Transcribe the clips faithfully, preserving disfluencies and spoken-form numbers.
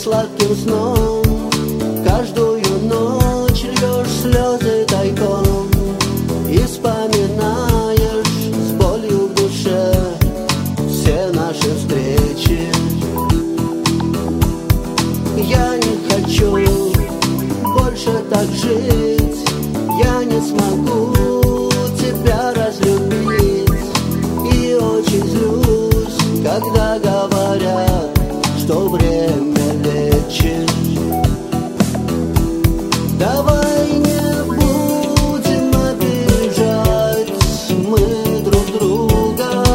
сладким сном. Каждую ночь льешь слезы тайком и вспоминаешь с болью в душе все наши встречи. Я не хочу больше так жить, я не смогу тебя разлюбить. И очень злюсь, когда говорят, что время лечит. Давай не будем обижать мы друг друга,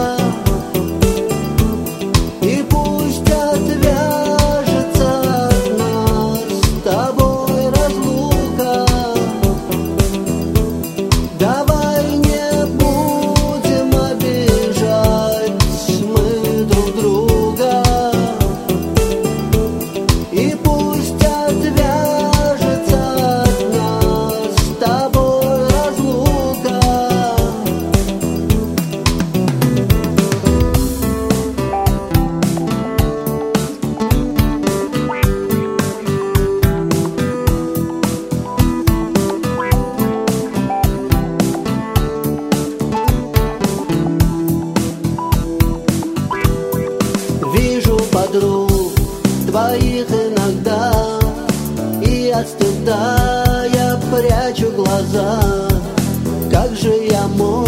и пусть отвяжется от нас с тобой разлука. Давай не будем обижать мы друг друга, и пусть отвяжется от нас с тобой разлука. Вижу подруг твоих иногда, и от стыда я прячу глаза. Как же я мог